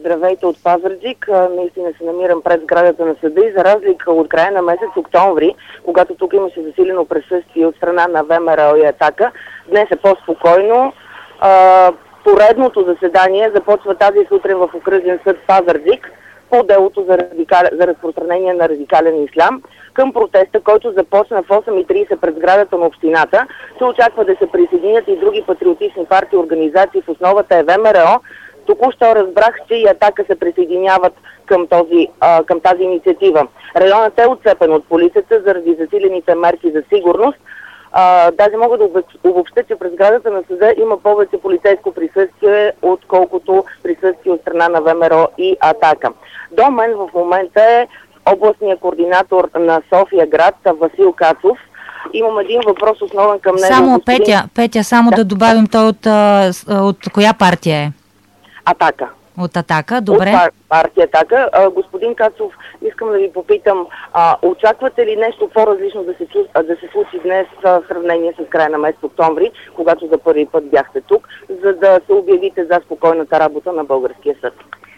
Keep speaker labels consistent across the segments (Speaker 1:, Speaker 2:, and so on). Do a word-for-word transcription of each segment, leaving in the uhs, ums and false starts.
Speaker 1: Здравейте от Пазарджик. Наистина се намирам пред сградата на съда и за разлика от края на месец октомври, когато тук имаше засилено присъствие от страна на ВМРО и Атака, днес е по-спокойно. Поредното заседание започва тази сутрин в окръжен съд Пазарджик по делото за, радикал... за разпространение на радикален ислям. Към протеста, който започна в осем и тридесет пред сградата на общината, се очаква да се присъединят и други патриотични партии и организации. В основата е ВМРО. Току-що разбрах, че и Атака се присъединяват към, този, а, към тази инициатива. Районът е отцепен от полицията заради засилените мерки за сигурност. А, даже мога да обобща, че през сградата на съда има повече полицейско присъствие, отколкото присъствие от страна на ВМРО и Атака. До мен в момента е областният координатор на София град Васил Кацов. Имам един въпрос основен към него.
Speaker 2: Само
Speaker 1: господин...
Speaker 2: Петя, Петя, само да, да добавим той от, от коя партия е?
Speaker 1: Атака.
Speaker 2: От Атака, добре.
Speaker 1: От пар, партия Атака. А, господин Кацов, искам да ви попитам, а, очаквате ли нещо по-различно да се, да се случи днес в сравнение с края на месец октомври, когато за първи път бяхте тук, за да се обявите за спокойната работа на българския съд?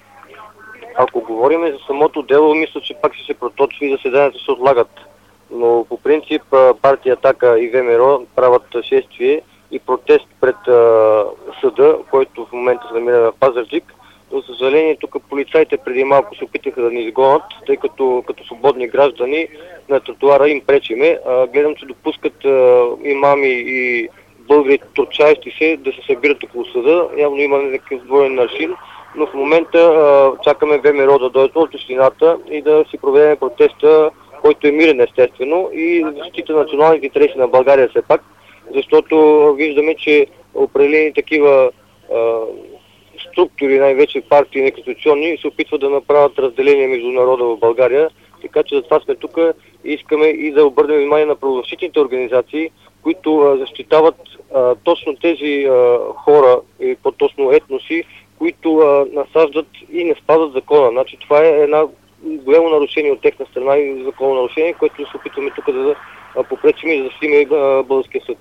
Speaker 3: Ако говорим за самото дело, мисля, че пак ще се проточи и заседанията се отлагат. Но по принцип партия Атака и ВМРО правят шествие и протест пред а, съда, който в момента се намира в Пазарджик. Но, за съжаление, тук полицаите преди малко се опитаха да ни изгонят, тъй като като свободни граждани на тротуара им пречиме. А, гледам, че допускат а, имами и българи, турчаещи се, да се събират около съда. Явно има някакъв двоен аршин, но в момента а, чакаме ВМРО да дойдат от общината и да си проведем протеста, който е мирен естествено и защита на националните интереси на България все пак, защото виждаме, че определени такива а, структури, най-вече партии неконституционни, се опитват да направят разделение между народа в България, така че затова сме тук и искаме и да обърнем внимание на правозащитните организации, които а, защитават а, точно тези а, хора и по-точно етноси, които а, насаждат и не спазват закона. Значи това е една голямо нарушение от техна страна и законно нарушение, което се опитваме тук да попречим и да защитим българския съд.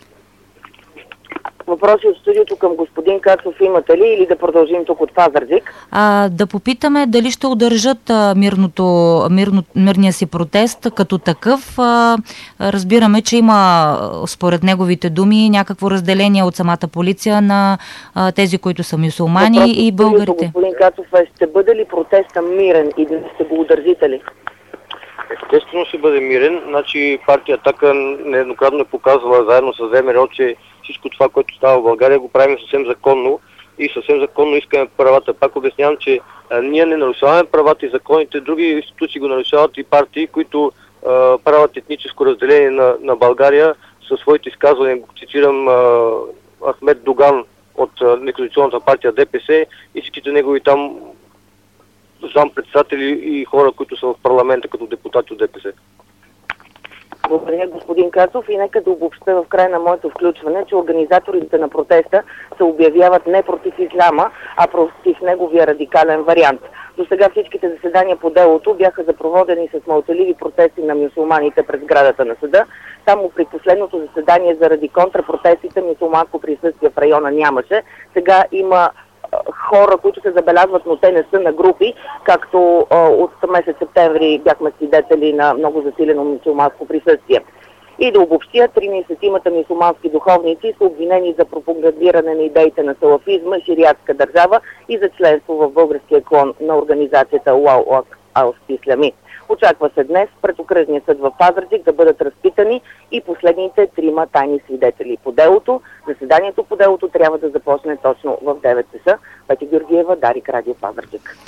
Speaker 1: Въпроси от студиото към господин Кацов имате ли или да продължим тук от Пазарджик?
Speaker 2: А, да попитаме дали ще удържат а, мирното, мирно, мирния си протест като такъв. А, разбираме, че има според неговите думи някакво разделение от самата полиция на а, тези, които са мюсюлмани
Speaker 1: Въпроси
Speaker 2: и българите.
Speaker 1: Господин Кацов, ще бъде ли протеста мирен и да ще го удържите ли?
Speaker 3: Естествено ще бъде мирен. Значи партия Атака нееднократно е показвала заедно с ВМРО, че всичко това, което става в България, го правим съвсем законно и съвсем законно искаме правата. Пак обяснявам, че а, ние не нарушаваме правата и законите, други институции го нарушават и партии, които а, правят етническо разделение на, на България със своите изказвания. Цитирам а, Ахмед Доган от неконституционната партия ДПС и всичките негови там зампредседатели и хора, които са в парламента като депутати от ДПС.
Speaker 1: Благодаря, господин Кацов, и нека да обобща в края на моето включване, че организаторите на протеста се обявяват не против исляма, а против неговия радикален вариант. До сега всичките заседания по делото бяха запроводени с мълчаливи протести на мюсюлманите пред сградата на съда. Само при последното заседание заради контрапротестите мюсюлманско присъствие в района нямаше. Сега има хора, които се забелязват, но те не са на групи, както а, от месец септември бяхме свидетели на много засилено мюсюлманско присъствие. И да обобщя, тринайсетимата мюсюлмански духовници са обвинени за пропагандиране на идеите на салафизма, шириатска държава и за членство в българския клон на организацията Уау Ал-Ислами. Очаква се днес пред окръжния съд в Пазарджик да бъдат разпитани и последните трима тайни свидетели по делото. Заседанието по делото трябва да започне точно в девет часа. Петя Георгиева, Дарик, Радио Пазарджик.